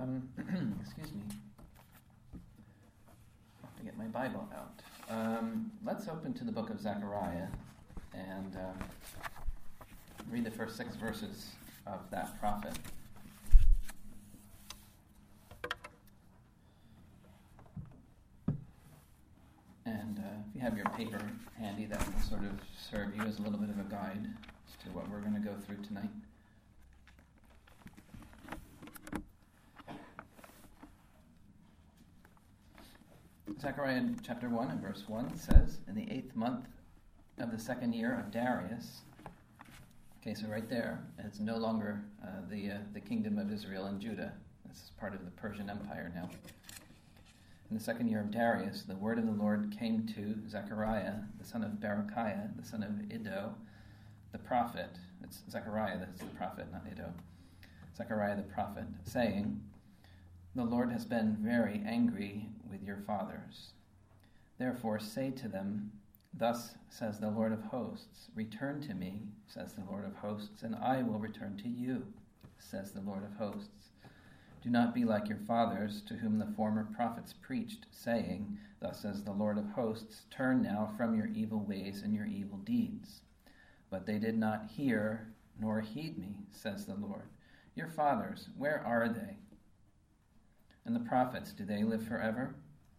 Excuse me. I have to get my Bible out. Let's open to the book of Zechariah and read the first 6 verses of that prophet. And if you have your paper handy, that will sort of serve you as a little bit of a guide as to what we're going to go through tonight. Zechariah chapter 1 and verse 1 says, in the 8th month of the 2nd year of Darius. Okay, so right there, it's no longer the kingdom of Israel and Judah. This is part of the Persian Empire now. In the 2nd year of Darius, the word of the Lord came to Zechariah, the son of Berechiah, the son of Iddo, the prophet. It's Zechariah that's the prophet, not Iddo. Zechariah the prophet, saying, the Lord has been very angry with your fathers. Therefore say to them, thus says the Lord of hosts, return to me, says the Lord of hosts, and I will return to you, says the Lord of hosts. Do not be like your fathers, to whom the former prophets preached, saying, thus says the Lord of hosts, turn now from your evil ways and your evil deeds. But they did not hear nor heed me, says the Lord. Your fathers, where are they? And the prophets, do they live forever?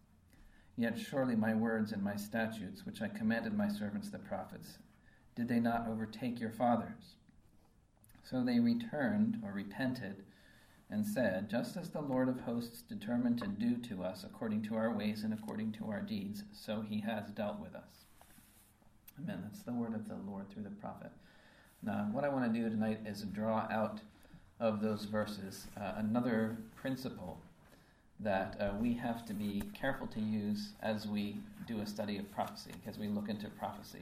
Yet surely my words and my statutes, which I commanded my servants the prophets, did they not overtake your fathers? So they returned, or repented, and said, just as the Lord of hosts determined to do to us according to our ways and according to our deeds, so he has dealt with us. Amen. That's the word of the Lord through the prophet. Now, what I want to do tonight is draw out of those verses another principle that we have to be careful to use as we do a study of prophecy, as we look into prophecy.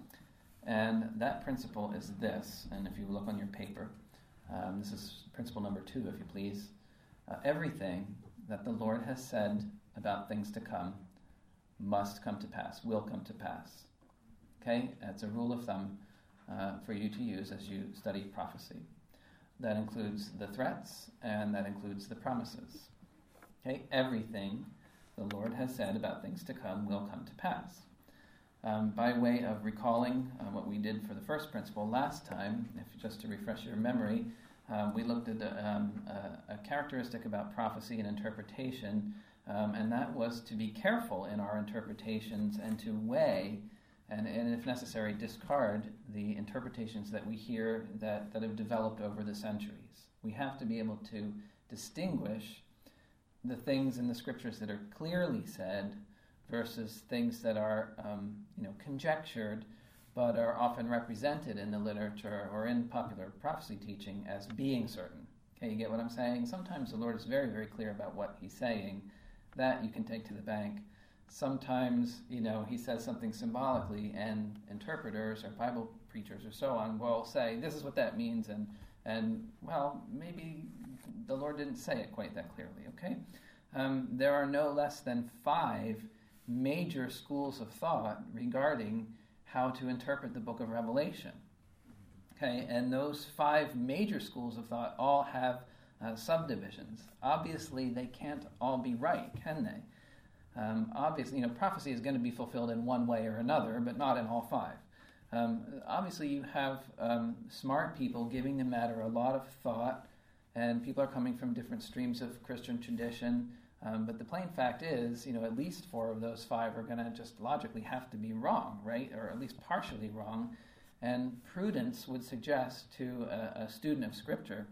And that principle is this, and if you look on your paper, this is principle number 2, if you please. Everything that the Lord has said about things to come must come to pass, will come to pass. Okay? That's a rule of thumb for you to use as you study prophecy. That includes the threats, and that includes the promises. Okay, everything the Lord has said about things to come will come to pass. By way of recalling what we did for the first principle last time, just to refresh your memory, we looked at a characteristic about prophecy and interpretation, and that was to be careful in our interpretations and to weigh and if necessary, discard the interpretations that we hear that have developed over the centuries. We have to be able to distinguish the things in the scriptures that are clearly said versus things that are conjectured but are often represented in the literature or in popular prophecy teaching as being certain. Okay, you get what I'm saying? Sometimes the Lord is very, very clear about what he's saying. That you can take to the bank. Sometimes, he says something symbolically and interpreters or Bible preachers or so on will say, this is what that means, and well, maybe the Lord didn't say it quite that clearly, okay? There are no less than 5 major schools of thought regarding how to interpret the book of Revelation, okay? And those 5 major schools of thought all have subdivisions. Obviously, they can't all be right, can they? Obviously, prophecy is going to be fulfilled in one way or another, but not in all 5. Obviously, you have smart people giving the matter a lot of thought, and people are coming from different streams of Christian tradition. But the plain fact is, at least 4 of those 5 are going to just logically have to be wrong, right? Or at least partially wrong. And prudence would suggest to a student of Scripture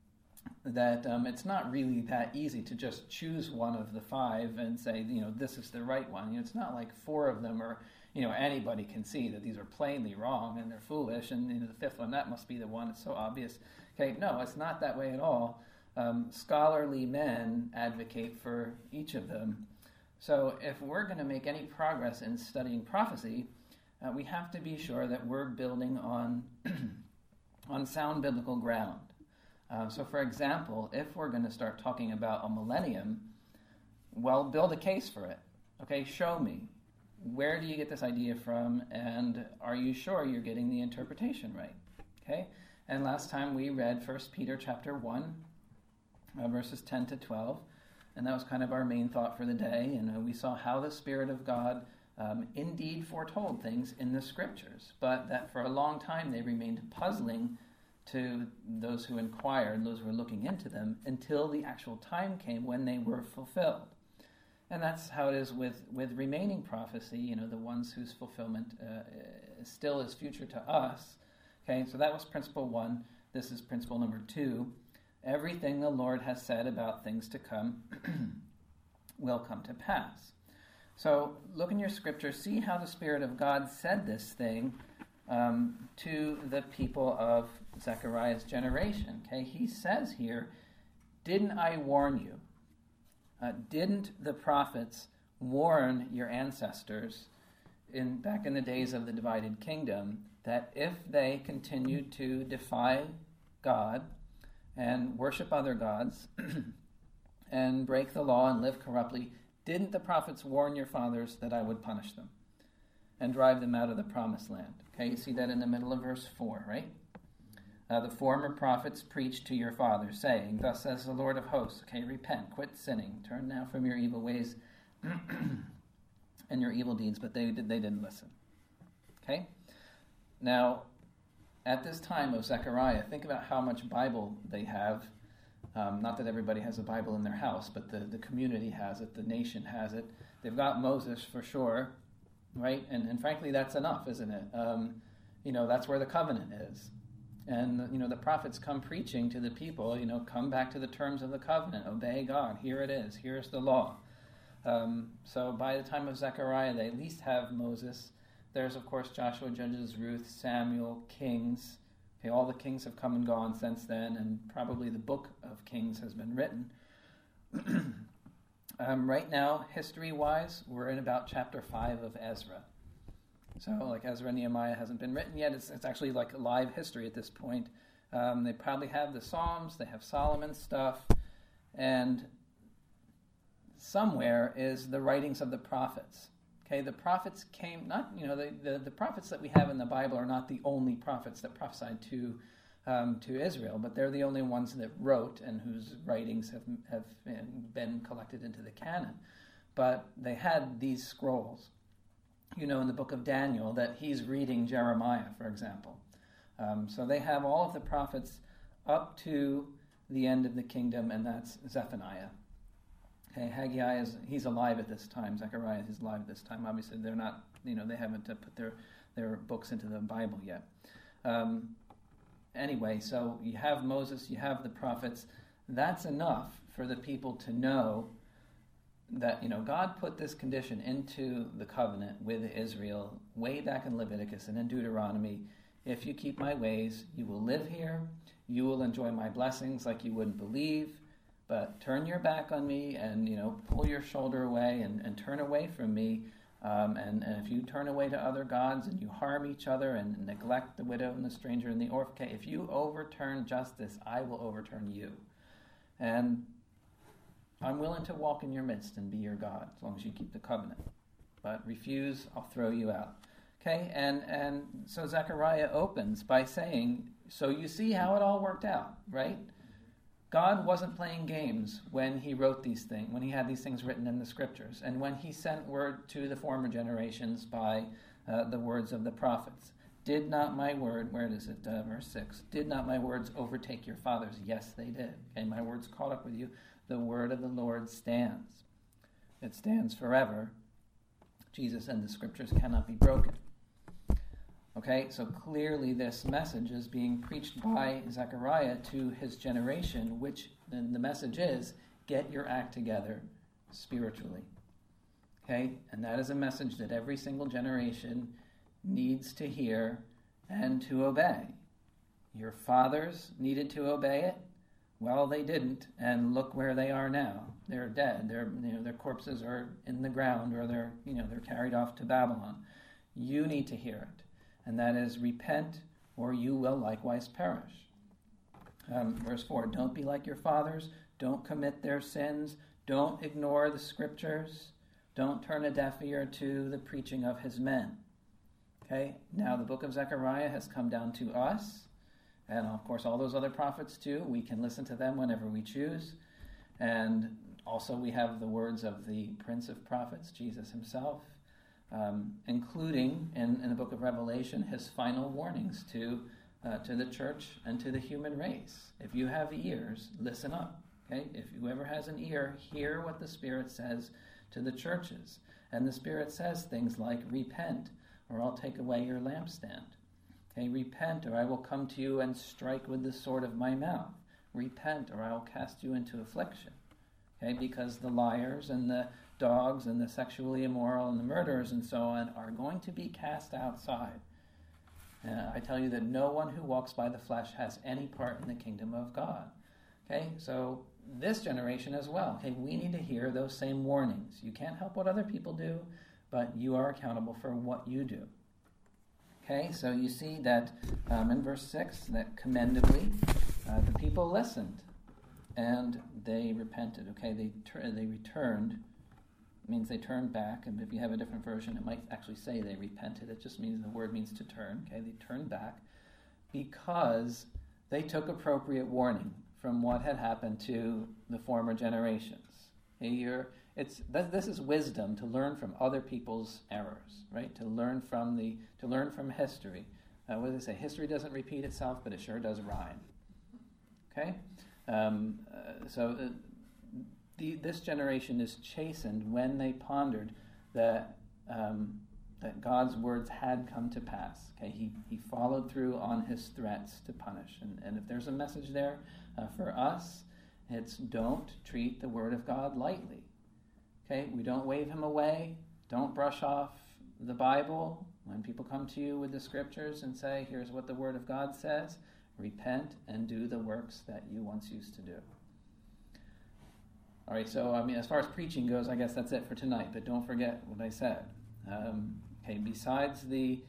that it's not really that easy to just choose one of the 5 and say, this is the right one. It's not like 4 of them are, anybody can see that these are plainly wrong and they're foolish, and the 5th one, that must be the one, it's so obvious. Okay, no, it's not that way at all. Scholarly men advocate for each of them. So if we're going to make any progress in studying prophecy, we have to be sure that we're building on sound biblical ground. So for example, if we're going to start talking about a millennium, well, build a case for it. Okay, show me. Where do you get this idea from, and are you sure you're getting the interpretation right? Okay, and last time we read 1 Peter chapter 1, verses 10 to 12. And that was kind of our main thought for the day. And we saw how the Spirit of God indeed foretold things in the Scriptures, but that for a long time they remained puzzling to those who inquired, those who were looking into them, until the actual time came when they were fulfilled. And that's how it is with remaining prophecy, the ones whose fulfillment still is future to us. Okay, so that was principle 1. This is principle number 2. Everything the Lord has said about things to come will come to pass. So look in your scripture, see how the Spirit of God said this thing to the people of Zechariah's generation. Okay, he says here, didn't I warn you? Didn't the prophets warn your ancestors back in the days of the divided kingdom that if they continued to defy God and worship other gods and break the law and live corruptly, didn't the prophets warn your fathers that I would punish them and drive them out of the promised land? Okay, you see that in the middle of verse 4, right? The former prophets preached to your fathers, saying, thus says the Lord of hosts, okay, repent, quit sinning, turn now from your evil ways and your evil deeds, but they didn't listen. Okay? Now, at this time of Zechariah, think about how much Bible they have. Not that everybody has a Bible in their house, but the community has it, the nation has it. They've got Moses for sure, right? And frankly, that's enough, isn't it? That's where the covenant is. And, the prophets come preaching to the people, come back to the terms of the covenant, obey God, here it is, here's the law. So by the time of Zechariah, they at least have Moses. There's, of course, Joshua, Judges, Ruth, Samuel, Kings. Okay, all the kings have come and gone since then, and probably the book of Kings has been written. Right now, history-wise, we're in about chapter 5 of Ezra. So, like Ezra and Nehemiah hasn't been written yet. It's actually like a live history at this point. They probably have the Psalms, they have Solomon's stuff, and somewhere is the writings of the prophets. Okay, the prophets came, the prophets that we have in the Bible are not the only prophets that prophesied to Israel, but they're the only ones that wrote and whose writings have been collected into the canon. But they had these scrolls. In the book of Daniel that he's reading Jeremiah, for example. So they have all of the prophets up to the end of the kingdom, and that's Zephaniah. Okay, Haggai he's alive at this time. Zechariah is alive at this time. Obviously, they're not. They haven't put their books into the Bible yet. Anyway, so you have Moses, you have the prophets. That's enough for the people to know that God put this condition into the covenant with Israel way back in Leviticus and in Deuteronomy. If you keep my ways, you will live here. You will enjoy my blessings like you wouldn't believe. But turn your back on me and pull your shoulder away and turn away from me. And if you turn away to other gods and you harm each other and neglect the widow and the stranger and the orphan, if you overturn justice, I will overturn you. And I'm willing to walk in your midst and be your God, as long as you keep the covenant. But refuse, I'll throw you out. Okay, and so Zechariah opens by saying, so you see how it all worked out, right? God wasn't playing games when he wrote these things, when he had these things written in the scriptures, and when he sent word to the former generations by the words of the prophets. Did not my word, where is it, verse 6, did not my words overtake your fathers? Yes, they did. Okay, my words caught up with you. The word of the Lord stands. It stands forever. Jesus and the scriptures cannot be broken. Okay, so clearly this message is being preached by Zechariah to his generation, which then the message is, get your act together spiritually. Okay, and that is a message that every single generation needs to hear and to obey. Your fathers needed to obey it. Well, they didn't, and look where they are now. They're dead. Their corpses are in the ground, or they're carried off to Babylon. You need to hear it, and that is repent, or you will likewise perish. Verse 4: don't be like your fathers. Don't commit their sins. Don't ignore the scriptures. Don't turn a deaf ear to the preaching of his men. Okay. Now the book of Zechariah has come down to us. And, of course, all those other prophets, too. We can listen to them whenever we choose. And also we have the words of the Prince of Prophets, Jesus himself, including in the book of Revelation his final warnings to the church and to the human race. If you have ears, listen up. Okay? If whoever has an ear, hear what the Spirit says to the churches. And the Spirit says things like, repent, or I'll take away your lampstand. Okay, repent, or I will come to you and strike with the sword of my mouth. Repent, or I will cast you into affliction. Okay, because the liars and the dogs and the sexually immoral and the murderers and so on are going to be cast outside. I tell you that no one who walks by the flesh has any part in the kingdom of God. Okay, so this generation as well. Okay, we need to hear those same warnings. You can't help what other people do, but you are accountable for what you do. Okay, so you see that in verse 6, that commendably the people listened and they repented. Okay, they returned. It means they turned back, and if you have a different version, it might actually say they repented. It just means the word means to turn. Okay, they turned back because they took appropriate warning from what had happened to the former generations. Okay, this is wisdom, to learn from other people's errors, right? To learn from history. What do they say? History doesn't repeat itself, but it sure does rhyme. Okay, this generation is chastened when they pondered that God's words had come to pass. Okay, he followed through on his threats to punish, and if there's a message there for us, it's don't treat the word of God lightly. Okay, we don't wave him away. Don't brush off the Bible. When people come to you with the scriptures and say, here's what the word of God says, repent and do the works that you once used to do. All right, so as far as preaching goes, I guess that's it for tonight, but don't forget what I said. Besides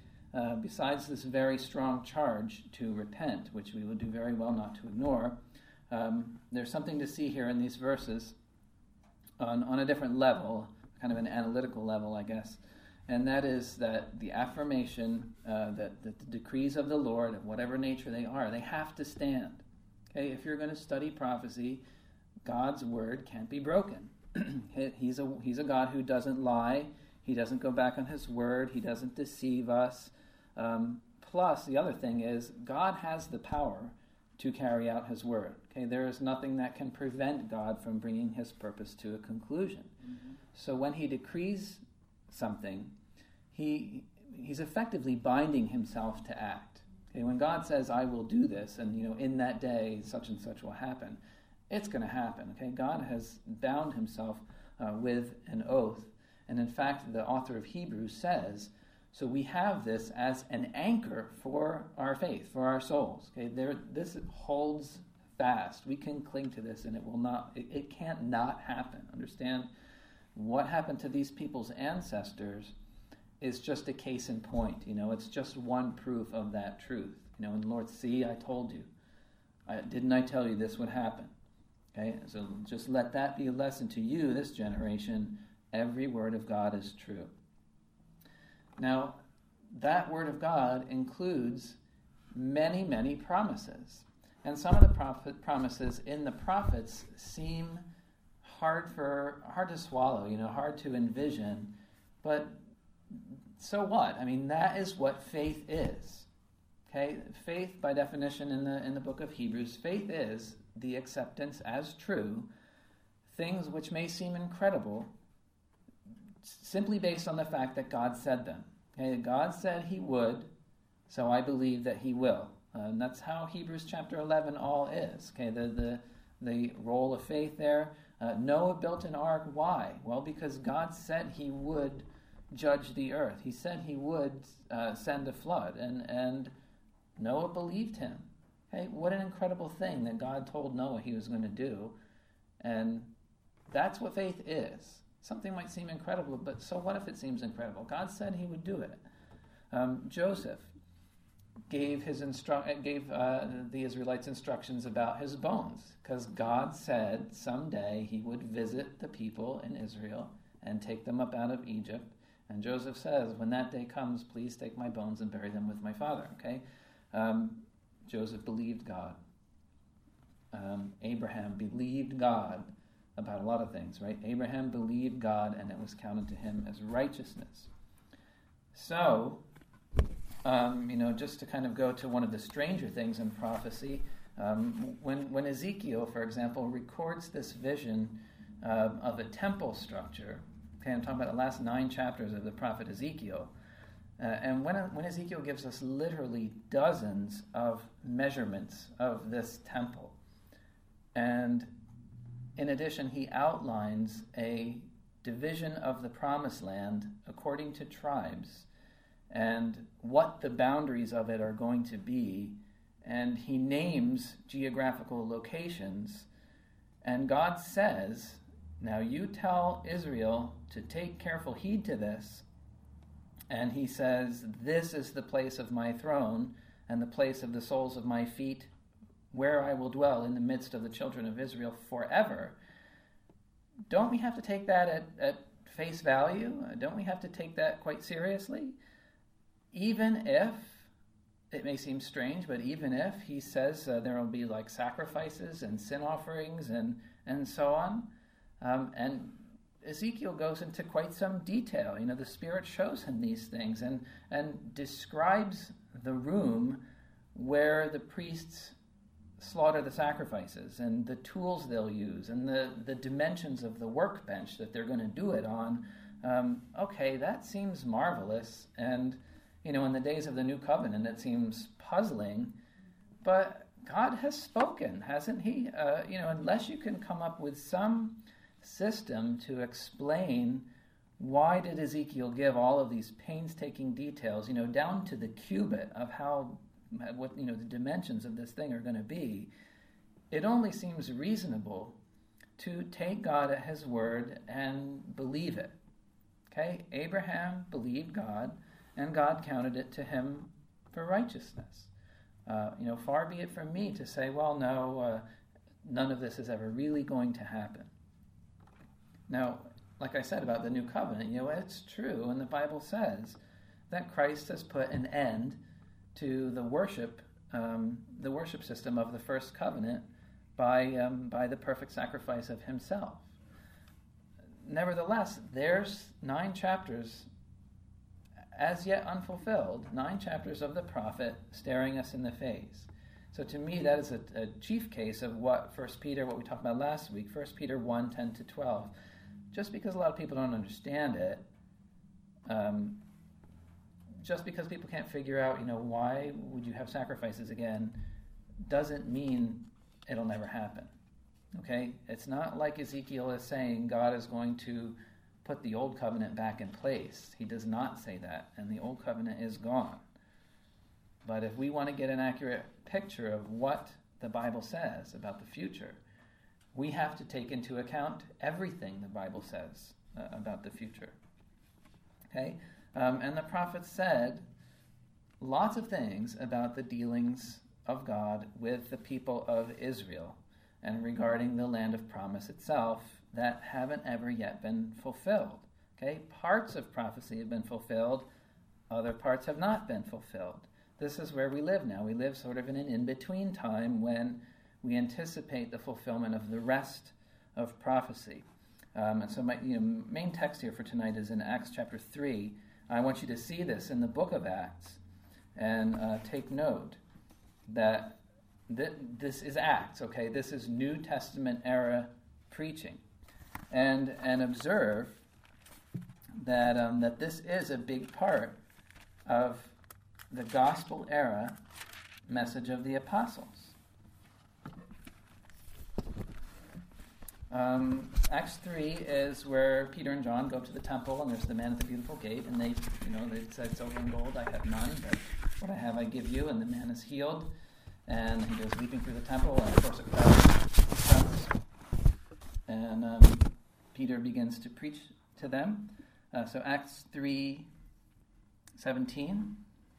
this very strong charge to repent, which we will do very well not to ignore, there's something to see here in these verses on a different level, kind of an analytical level, I guess, and that is that the affirmation that the decrees of the Lord, of whatever nature they are, they have to stand. Okay, if you're going to study prophecy, God's word can't be broken. He's a God who doesn't lie. He doesn't go back on his word. He doesn't deceive us. Plus, the other thing is, God has the power to carry out his word. Okay, there is nothing that can prevent God from bringing his purpose to a conclusion. Mm-hmm. So when he decrees something, he's effectively binding himself to act. Okay, when God says, I will do this, and in that day such and such will happen, it's going to happen. Okay, God has bound himself with an oath. And in fact, the author of Hebrews says, so we have this as an anchor for our faith, for our souls. Okay, this holds fast. We can cling to this, and it can't not happen. Understand, what happened to these people's ancestors is just a case in point. It's just one proof of that truth. And the Lord, see, I told you. Didn't I tell you this would happen? Okay, so just let that be a lesson to you, this generation. Every word of God is true. Now, that word of God includes many, many promises. And some of the promises in the prophets seem hard to swallow, hard to envision. But so what? That is what faith is. Okay? Faith, by definition in the book of Hebrews, faith is the acceptance as true, things which may seem incredible, simply based on the fact that God said them. Okay, God said he would, so I believe that he will. And that's how Hebrews chapter 11 all is. Okay, the role of faith there. Noah built an ark. Why? Well, because God said he would judge the earth. He said he would send a flood, and Noah believed him. Okay, what an incredible thing that God told Noah he was going to do. And that's what faith is. Something might seem incredible, but so what if it seems incredible? God said he would do it. Joseph gave the Israelites instructions about his bones, because God said someday he would visit the people in Israel and take them up out of Egypt. And Joseph says, when that day comes, please take my bones and bury them with my father. Okay, Joseph believed God. Abraham believed God about a lot of things, right? Abraham believed God, and it was counted to him as righteousness. So, just to kind of go to one of the stranger things in prophecy, when Ezekiel, for example, records this vision of a temple structure, okay, I'm talking about the last 9 chapters of the prophet Ezekiel, and when Ezekiel gives us literally dozens of measurements of this temple, and in addition, he outlines a division of the promised land according to tribes and what the boundaries of it are going to be, and he names geographical locations, and God says, now you tell Israel to take careful heed to this, and he says, this is the place of my throne and the place of the soles of my feet, where I will dwell in the midst of the children of Israel forever. Don't we have to take that at face value? Don't we have to take that quite seriously? Even if, it may seem strange, but even if he says there will be like sacrifices and sin offerings and so on, and Ezekiel goes into quite some detail. The Spirit shows him these things and describes the room where the priests slaughter the sacrifices and the tools they'll use and the dimensions of the workbench that they're going to do it on. Okay, that seems marvelous, and in the days of the New Covenant it seems puzzling, but God has spoken, hasn't he? Unless you can come up with some system to explain why did Ezekiel give all of these painstaking details, down to the cubit of what the dimensions of this thing are going to be, it only seems reasonable to take God at his word and believe it. Okay? Abraham believed God, and God counted it to him for righteousness. Far be it from me to say, well, no, none of this is ever really going to happen. Now, like I said about the New Covenant, it's true, and the Bible says that Christ has put an end to the worship system of the first covenant by the perfect sacrifice of himself. Nevertheless, there's 9 chapters as yet unfulfilled, 9 chapters of the prophet staring us in the face. So to me, that is a chief case of what we talked about last week, 1 Peter 1, 10 to 12. Just because a lot of people don't understand it, just because people can't figure out, why would you have sacrifices again, doesn't mean it'll never happen. Okay? It's not like Ezekiel is saying God is going to put the old covenant back in place. He does not say that, and the old covenant is gone. But if we want to get an accurate picture of what the Bible says about the future, we have to take into account everything the Bible says about the future. Okay? And the prophet said lots of things about the dealings of God with the people of Israel and regarding the land of promise itself that haven't ever yet been fulfilled. Okay? Parts of prophecy have been fulfilled, other parts have not been fulfilled. This is where we live now. We live sort of in an in-between time when we anticipate the fulfillment of the rest of prophecy. And so my main text here for tonight is in Acts chapter 3. I want you to see this in the book of Acts and take note that this is Acts, okay? This is New Testament era preaching. And observe that this is a big part of the gospel era message of the apostles. Acts 3 is where Peter and John go to the temple, and there's the man at the beautiful gate, and they said, silver and gold I have none, but what I have I give you, and the man is healed, and he goes leaping through the temple, and of course a crowd comes, and Peter begins to preach to them. So Acts 3:17.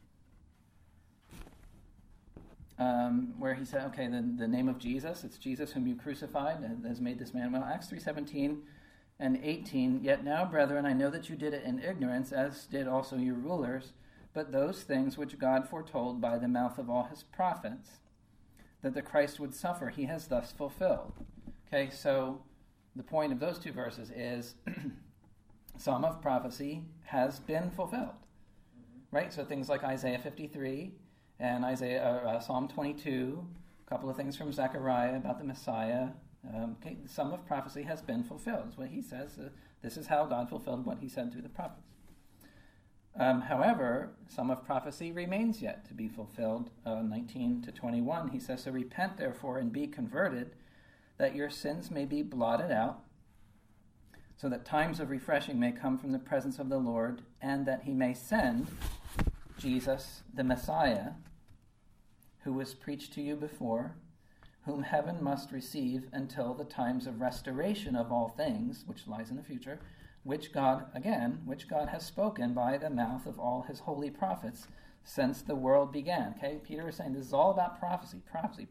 Where he said, okay, the name of Jesus, it's Jesus whom you crucified, has made this man well. Acts 3:17 and 18, yet now, brethren, I know that you did it in ignorance, as did also your rulers, but those things which God foretold by the mouth of all his prophets, that the Christ would suffer, he has thus fulfilled. Okay, so the point of those two verses is some of prophecy has been fulfilled, right? So things like Isaiah 53 and Psalm 22, a couple of things from Zechariah about the Messiah. Some of prophecy has been fulfilled. That's what he says. This is how God fulfilled what he said through the prophets. However, some of prophecy remains yet to be fulfilled. 19 to 21, he says, "So repent, therefore, and be converted, that your sins may be blotted out, so that times of refreshing may come from the presence of the Lord, and that he may send Jesus, the Messiah, who was preached to you before, whom heaven must receive until the times of restoration of all things," which lies in the future, which God has spoken by the mouth of all his holy prophets since the world began. Okay, Peter is saying this is all about prophecy.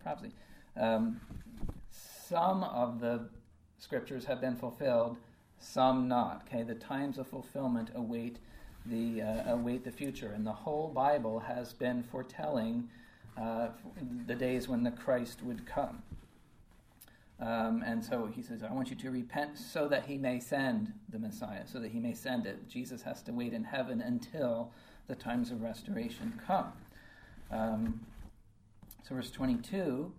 Some of the scriptures have been fulfilled, some not. Okay, the times of fulfillment await the future, and the whole Bible has been foretelling the days when the Christ would come. And so he says, I want you to repent so that he may send the Messiah, so that he may send it. Jesus has to wait in heaven until the times of restoration come. So verse 22,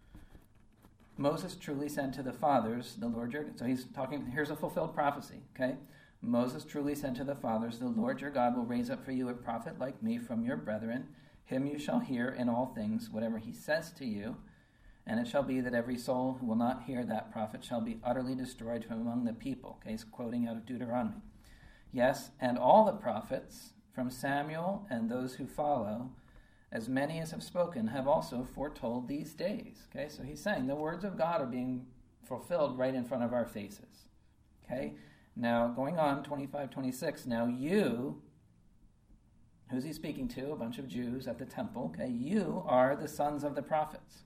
Moses truly said to the fathers, the Lord your... So he's talking, here's a fulfilled prophecy, okay? Moses truly said to the fathers, the Lord your God will raise up for you a prophet like me from your brethren. Him you shall hear in all things, whatever he says to you. And it shall be that every soul who will not hear that prophet shall be utterly destroyed from among the people. Okay, he's quoting out of Deuteronomy. Yes, and all the prophets, from Samuel and those who follow, as many as have spoken, have also foretold these days. Okay, so he's saying the words of God are being fulfilled right in front of our faces. Okay, now going on, 25, 26, now you, who's he speaking to? A bunch of Jews at the temple. Okay, you are the sons of the prophets.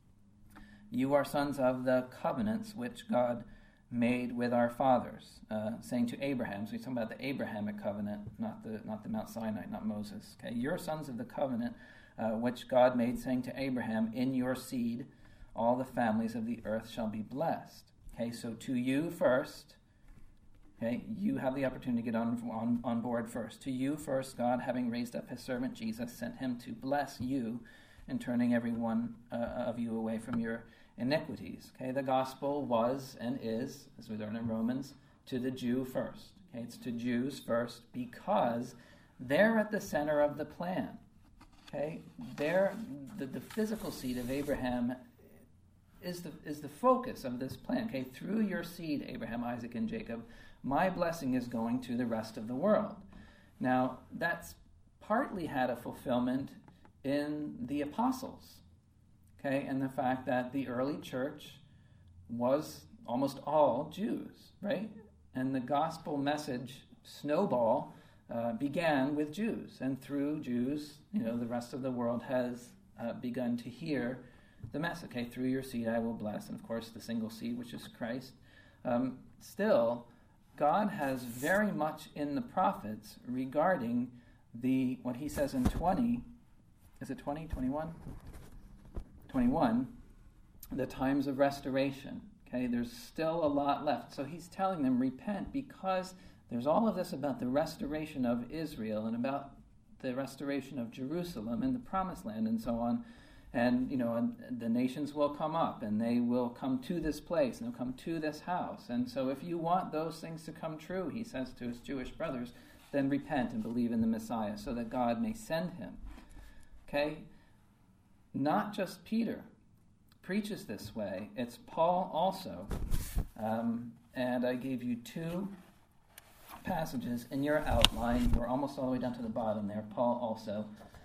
You are sons of the covenants which God made with our fathers, saying to Abraham. So he's talking about the Abrahamic covenant, not the Mount Sinai, not Moses. Okay, you're sons of the covenant which God made, saying to Abraham, in your seed all the families of the earth shall be blessed. Okay, so to you first, okay, you have the opportunity to get on board first. To you first, God, having raised up his servant Jesus, sent him to bless you in turning every one of you away from your iniquities. Okay, the gospel was and is, as we learn in Romans, to the Jew first. Okay, it's to Jews first because they're at the center of the plan. Okay, they're the physical seed of Abraham is the focus of this plan. Okay, through your seed, Abraham, Isaac, and Jacob, my blessing is going to the rest of the world. Now, that's partly had a fulfillment in the apostles. Okay, and the fact that the early church was almost all Jews, right? And the gospel message snowball began with Jews, and through Jews, the rest of the world has begun to hear the message. Okay, through your seed I will bless, and of course the single seed, which is Christ. Still, God has very much in the prophets regarding what he says in 20. Is it 20, 21? 21, the times of restoration. Okay, there's still a lot left. So he's telling them, repent, because there's all of this about the restoration of Israel and about the restoration of Jerusalem and the Promised Land and so on. And, and the nations will come up and they will come to this place and they'll come to this house. And so if you want those things to come true, he says to his Jewish brothers, then repent and believe in the Messiah so that God may send him. Okay? Not just Peter preaches this way, it's Paul also. And I gave you two passages in your outline. We're almost all the way down to the bottom there. Paul also.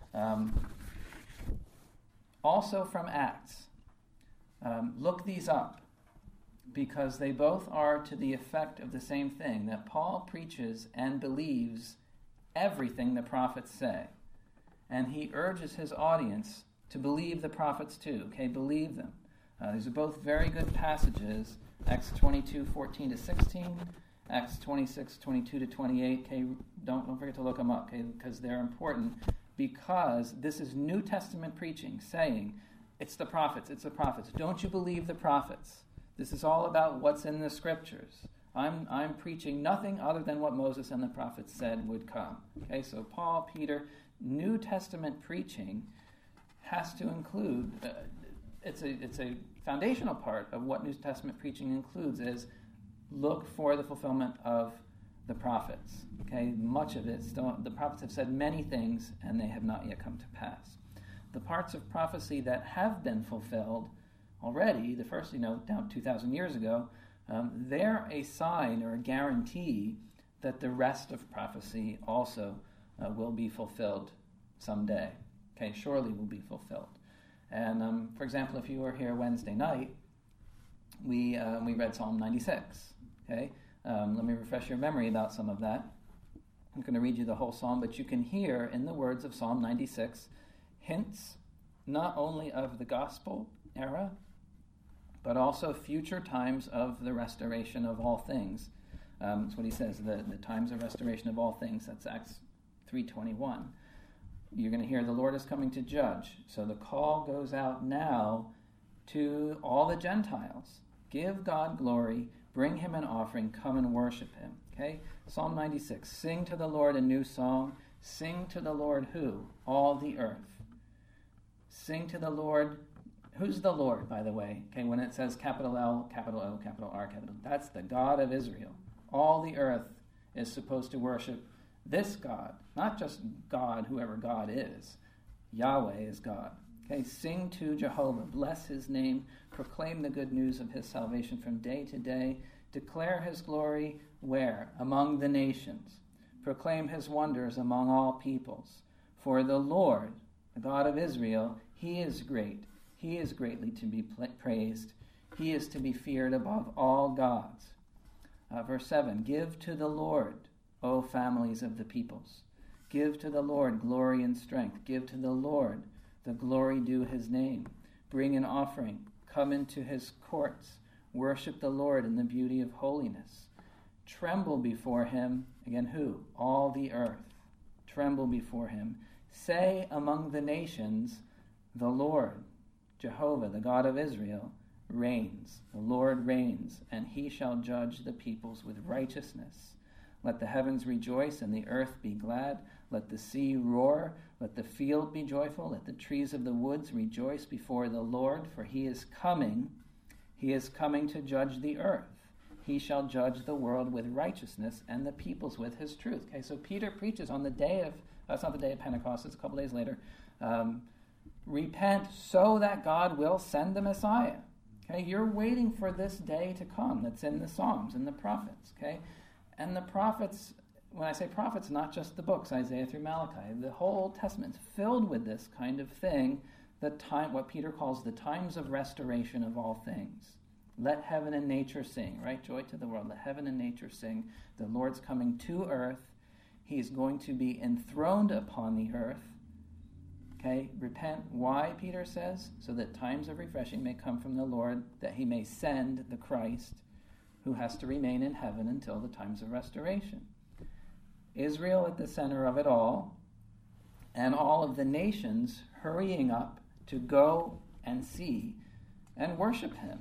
Also from Acts. Look these up, because they both are to the effect of the same thing, that Paul preaches and believes everything the prophets say. And he urges his audience to believe the prophets too. Okay, believe them. These are both very good passages. Acts 22, 14 to 16, Acts 26, 22 to 28. Okay, don't forget to look them up, okay, because they're important. Because this is New Testament preaching, saying, it's the prophets. Don't you believe the prophets? This is all about what's in the scriptures. I'm preaching nothing other than what Moses and the prophets said would come. Okay, so Paul, Peter, New Testament preaching has to include, it's a foundational part of what New Testament preaching includes, is look for the fulfillment of the prophets. Okay, much of it still, the prophets have said many things and they have not yet come to pass. The parts of prophecy that have been fulfilled already, the first, down 2,000 years ago, they're a sign or a guarantee that the rest of prophecy also will be fulfilled someday. Okay, surely will be fulfilled. And for example, if you were here Wednesday night, we read Psalm 96. Okay, let me refresh your memory about some of that. I'm going to read you the whole psalm, but you can hear in the words of Psalm 96 hints not only of the gospel era, but also future times of the restoration of all things. That's what he says, the times of restoration of all things. That's Acts 3:21. You're going to hear the Lord is coming to judge. So the call goes out now to all the Gentiles. Give God glory, bring him an offering, come and worship him. Okay? Psalm 96, sing to the Lord a new song. Sing to the Lord who? All the earth. Sing to the Lord. Who's the Lord, by the way? Okay, when it says capital L, capital O, capital R, capital, that's the God of Israel. All the earth is supposed to worship this God, not just God, whoever God is. Yahweh is God. Okay, sing to Jehovah, bless his name, proclaim the good news of his salvation from day to day, declare his glory where? Among the nations. Proclaim his wonders among all peoples. For the Lord, the God of Israel, he is great. He is greatly to be praised. He is to be feared above all gods. Verse 7, give to the Lord, O families of the peoples. Give to the Lord glory and strength. Give to the Lord the glory due his name. Bring an offering. Come into his courts. Worship the Lord in the beauty of holiness. Tremble before him. Again, who? All the earth. Tremble before him. Say among the nations, the Lord, Jehovah, the God of Israel, reigns. The Lord reigns, and he shall judge the peoples with righteousness. Let the heavens rejoice and the earth be glad. Let the sea roar. Let the field be joyful. Let the trees of the woods rejoice before the Lord, for he is coming. He is coming to judge the earth. He shall judge the world with righteousness and the peoples with his truth. Okay, so Peter preaches on the day of, that's not the day of Pentecost, it's a couple days later. Repent so that God will send the Messiah. Okay, you're waiting for this day to come that's in the Psalms and the prophets. Okay, and the prophets, when I say prophets, not just the books, Isaiah through Malachi, the whole Old Testament is filled with this kind of thing, what Peter calls the times of restoration of all things. Let heaven and nature sing, right? Joy to the world. Let heaven and nature sing. The Lord's coming to earth. He's going to be enthroned upon the earth. Okay, repent. Why, Peter says? So that times of refreshing may come from the Lord, that he may send the Christ who has to remain in heaven until the times of restoration. Israel at the center of it all, and all of the nations hurrying up to go and see and worship him.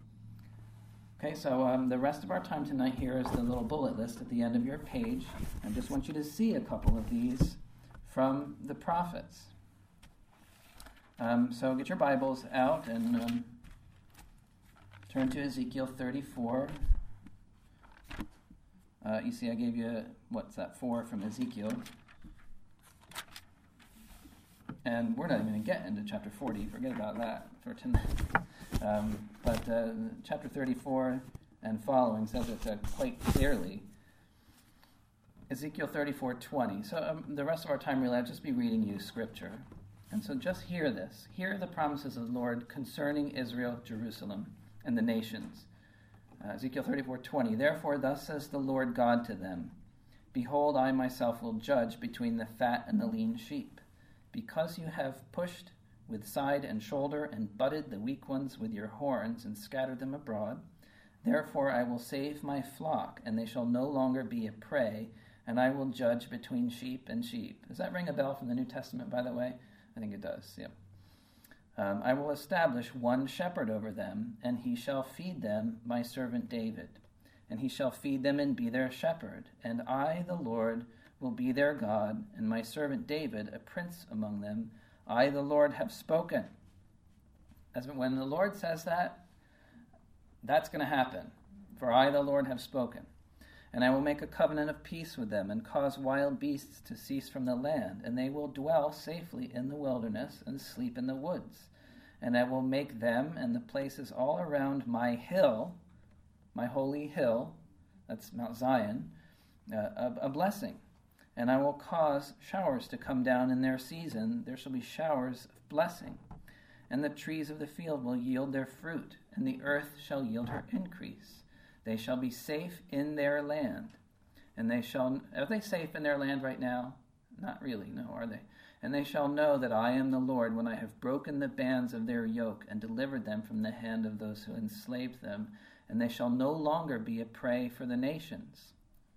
Okay, so the rest of our time tonight here is the little bullet list at the end of your page. I just want you to see a couple of these from the prophets. So get your Bibles out and turn to Ezekiel 34. You see I gave you, 4 from Ezekiel. And we're not even going to get into chapter 40. Forget about that for tonight. But chapter 34 and following says it quite clearly. Ezekiel 34:20. So the rest of our time really I'll just be reading you scripture. And so just hear this. Hear the promises of the Lord concerning Israel, Jerusalem, and the nations. Ezekiel 34:20. Therefore thus says the Lord God to them, behold, I myself will judge between the fat and the lean sheep. Because you have pushed with side and shoulder and butted the weak ones with your horns and scattered them abroad, therefore I will save my flock, and they shall no longer be a prey, and I will judge between sheep and sheep. Does that ring a bell from the New Testament, by the way? I think it does, yep. I will establish one shepherd over them, and he shall feed them, my servant David. And he shall feed them and be their shepherd. And I, the Lord, will be their God, and my servant David, a prince among them. I, the Lord, have spoken. As when the Lord says that, that's going to happen. For I, the Lord, have spoken. And I will make a covenant of peace with them, and cause wild beasts to cease from the land, and they will dwell safely in the wilderness, and sleep in the woods. And I will make them and the places all around my hill, my holy hill, that's Mount Zion, a blessing. And I will cause showers to come down in their season. There shall be showers of blessing. And the trees of the field will yield their fruit, and the earth shall yield her increase. They shall be safe in their land. And are they safe in their land right now? Not really, no, are they? And they shall know that I am the Lord when I have broken the bands of their yoke and delivered them from the hand of those who enslaved them. And they shall no longer be a prey for the nations.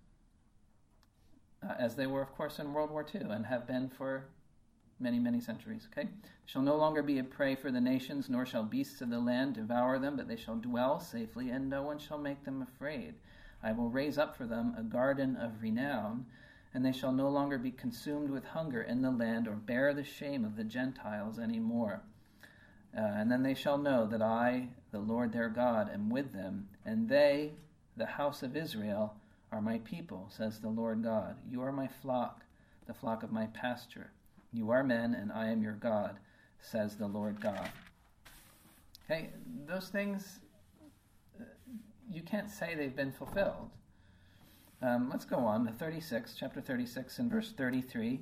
As they were, of course, in World War II and have been for many, many centuries. Okay? Shall no longer be a prey for the nations, nor shall beasts of the land devour them, but they shall dwell safely, and no one shall make them afraid. I will raise up for them a garden of renown, and they shall no longer be consumed with hunger in the land, or bear the shame of the Gentiles any more. And then they shall know that I, the Lord their God, am with them, and they, the house of Israel, are my people, says the Lord God. You are my flock, the flock of my pasture. You are men, and I am your God, says the Lord God. Okay, those things, you can't say they've been fulfilled. Let's go on to 36, chapter 36, and verse 33.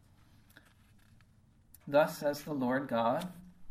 Thus says the Lord God,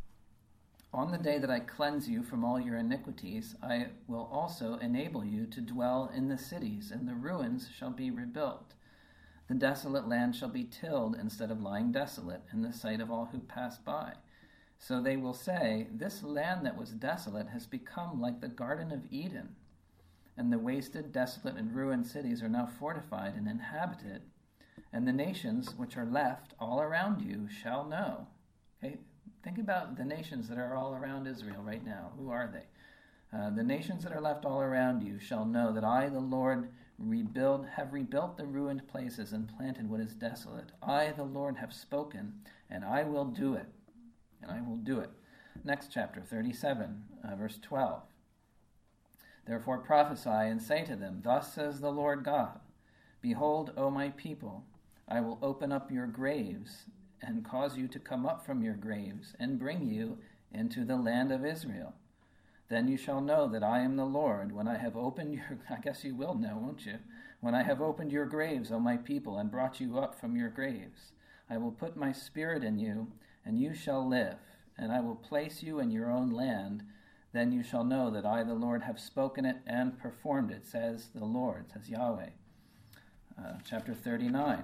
on the day that I cleanse you from all your iniquities, I will also enable you to dwell in the cities, and the ruins shall be rebuilt. The desolate land shall be tilled instead of lying desolate in the sight of all who pass by. So they will say, this land that was desolate has become like the Garden of Eden, and the wasted, desolate, and ruined cities are now fortified and inhabited, and the nations which are left all around you shall know. Okay, think about the nations that are all around Israel right now. Who are they? The nations that are left all around you shall know that I, the Lord, have rebuilt the ruined places and planted what is desolate. I, the Lord, have spoken, and I will do it. And I will do it. Next chapter, 37, verse 12. Therefore prophesy and say to them, thus says the Lord God, behold, O my people, I will open up your graves and cause you to come up from your graves and bring you into the land of Israel. Then you shall know that I am the Lord when I have opened your... I guess you will know, won't you? When I have opened your graves, O my people, and brought you up from your graves. I will put my spirit in you, and you shall live, and I will place you in your own land. Then you shall know that I, the Lord, have spoken it and performed it, says the Lord, says Yahweh. Chapter 39.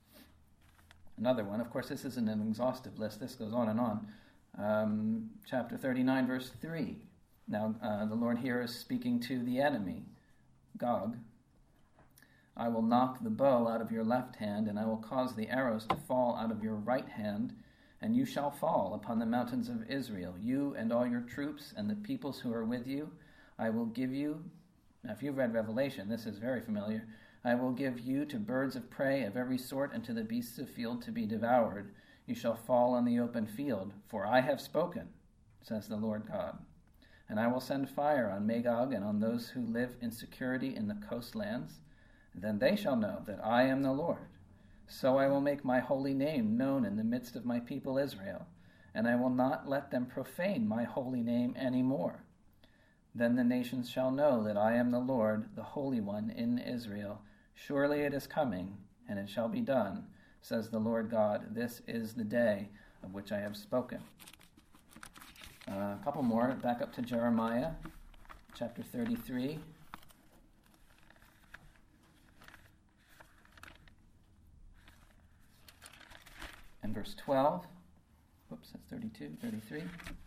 Another one. Of course, this isn't an exhaustive list. This goes on and on. Chapter 39, verse 3. Now, the Lord here is speaking to the enemy, Gog. I will knock the bow out of your left hand, and I will cause the arrows to fall out of your right hand, and you shall fall upon the mountains of Israel, you and all your troops and the peoples who are with you. I will give you, now if you've read Revelation, this is very familiar, I will give you to birds of prey of every sort and to the beasts of field to be devoured. You shall fall on the open field, for I have spoken, says the Lord God. And I will send fire on Magog and on those who live in security in the coastlands. Then they shall know that I am the Lord. So I will make my holy name known in the midst of my people Israel, and I will not let them profane my holy name any more. Then the nations shall know that I am the Lord, the Holy One in Israel. Surely it is coming, and it shall be done, says the Lord God. This is the day of which I have spoken. A couple more, back up to Jeremiah, chapter 33. And verse 12. Whoops, that's 32, 33.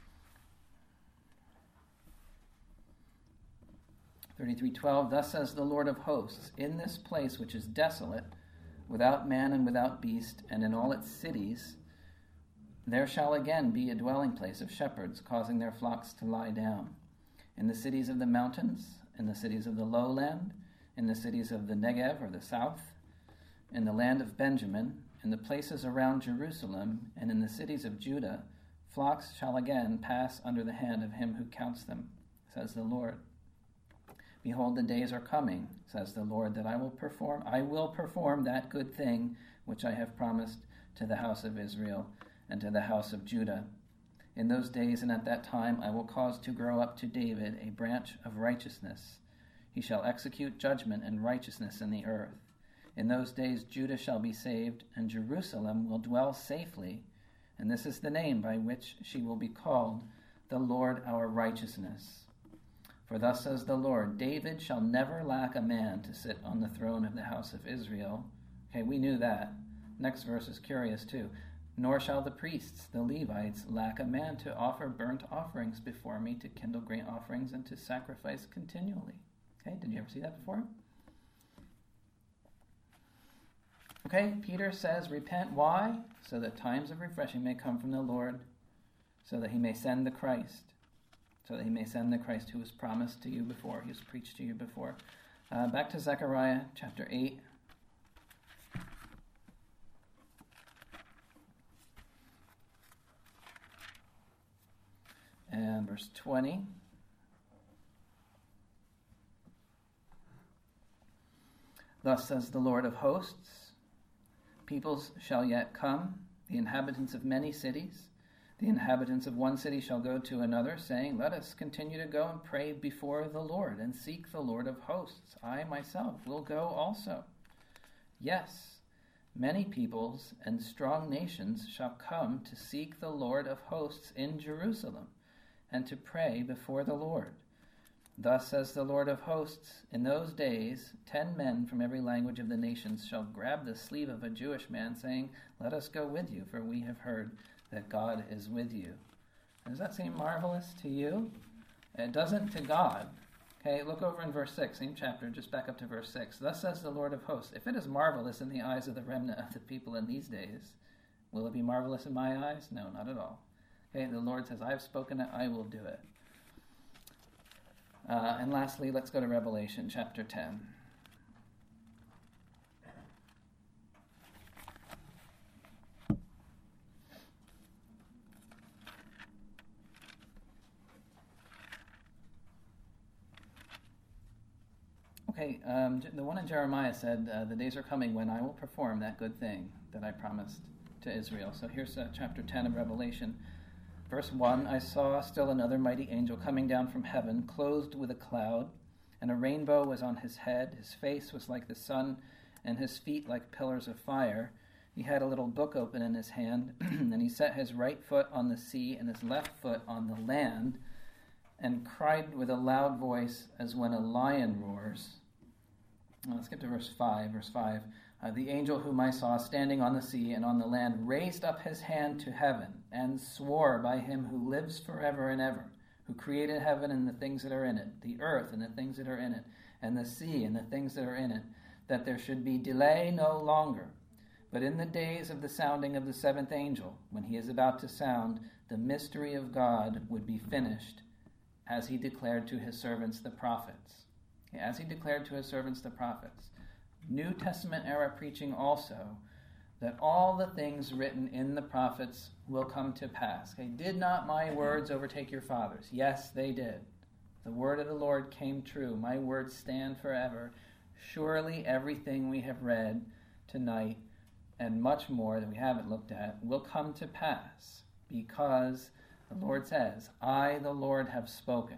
33:12. Thus says the Lord of hosts, in this place which is desolate, without man and without beast, and in all its cities, There shall again be a dwelling place of shepherds, causing their flocks to lie down. In the cities of the mountains, in the cities of the lowland, in the cities of the Negev or the south, in the land of Benjamin, in the places around Jerusalem, and in the cities of Judah, flocks shall again pass under the hand of him who counts them, says the Lord. Behold, the days are coming, says the Lord, that I will perform that good thing which I have promised to the house of Israel and to the house of Judah. In those days and at that time I will cause to grow up to David a branch of righteousness. He shall execute judgment and righteousness in the earth. In those days Judah shall be saved, and Jerusalem will dwell safely, and this is the name by which she will be called, the Lord our righteousness. For thus says the Lord, David shall never lack a man to sit on the throne of the house of Israel. Okay, we knew that. Next verse is curious too. Nor shall the priests, the Levites, lack a man to offer burnt offerings before me, to kindle grain offerings, and to sacrifice continually. Okay, did you ever see that before? Okay, Peter says, repent. Why? So that times of refreshing may come from the Lord, so that he may send the Christ, who was promised to you before, he was preached to you before. Back to Zechariah chapter 8. And verse 20. Thus says the Lord of hosts, peoples shall yet come, the inhabitants of many cities. The inhabitants of one city shall go to another, saying, let us continue to go and pray before the Lord, and seek the Lord of hosts. I myself will go also. Yes, many peoples and strong nations shall come to seek the Lord of hosts in Jerusalem, and to pray before the Lord. Thus says the Lord of hosts, in those days 10 men from every language of the nations shall grab the sleeve of a Jewish man, saying, let us go with you, for we have heard that God is with you. Does that seem marvelous to you? It doesn't to God. Okay, look over in verse 6, same chapter, just back up to verse 6. Thus says the Lord of hosts, if it is marvelous in the eyes of the remnant of the people in these days, will it be marvelous in my eyes? No, not at all. Okay, the Lord says, I have spoken it, I will do it. And lastly, let's go to Revelation chapter 10. Okay, the one in Jeremiah said, the days are coming when I will perform that good thing that I promised to Israel. So here's chapter 10 of Revelation. Verse 1, I saw still another mighty angel coming down from heaven, clothed with a cloud, and a rainbow was on his head. His face was like the sun, and his feet like pillars of fire. He had a little book open in his hand, and he set his right foot on the sea and his left foot on the land, and cried with a loud voice as when a lion roars. Let's get to verse 5. Verse 5. The angel whom I saw standing on the sea and on the land raised up his hand to heaven and swore by him who lives forever and ever, who created heaven and the things that are in it, the earth and the things that are in it, and the sea and the things that are in it, that there should be delay no longer. But in the days of the sounding of the seventh angel, when he is about to sound, the mystery of God would be finished, as he declared to his servants the prophets. As he declared to his servants the prophets. New Testament era preaching also, that all the things written in the prophets will come to pass. Okay, did not my words overtake your fathers? Yes, they did. The word of the Lord came true. My words stand forever. Surely everything we have read tonight, and much more that we haven't looked at, will come to pass, because the Lord says, I, the Lord, have spoken.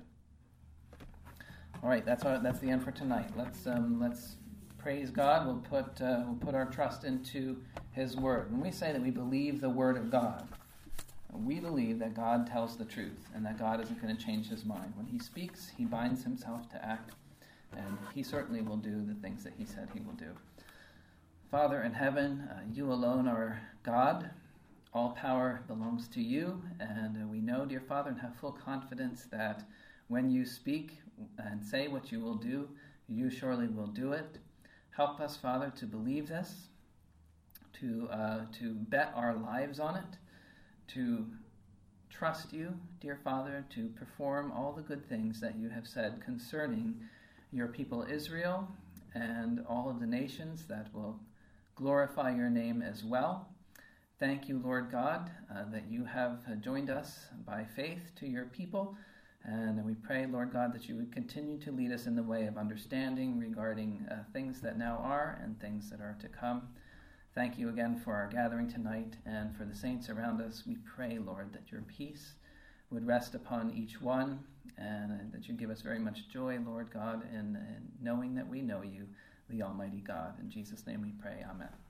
All right, that's the end for tonight. Let's praise God. We'll put our trust into His Word. When we say that we believe the Word of God, we believe that God tells the truth and that God isn't going to change His mind. When He speaks, He binds Himself to act, and He certainly will do the things that He said He will do. Father in heaven, You alone are God. All power belongs to You, and we know, dear Father, and have full confidence that when You speak and say what You will do, You surely will do it. Help us, Father, to believe this, to bet our lives on it, to trust you, dear Father, to perform all the good things that you have said concerning your people Israel and all of the nations that will glorify your name as well. Thank you, Lord God, that you have joined us by faith to your people. And we pray, Lord God, that you would continue to lead us in the way of understanding regarding things that now are and things that are to come. Thank you again for our gathering tonight and for the saints around us. We pray, Lord, that your peace would rest upon each one and that you give us very much joy, Lord God, in knowing that we know you, the Almighty God. In Jesus' name we pray. Amen.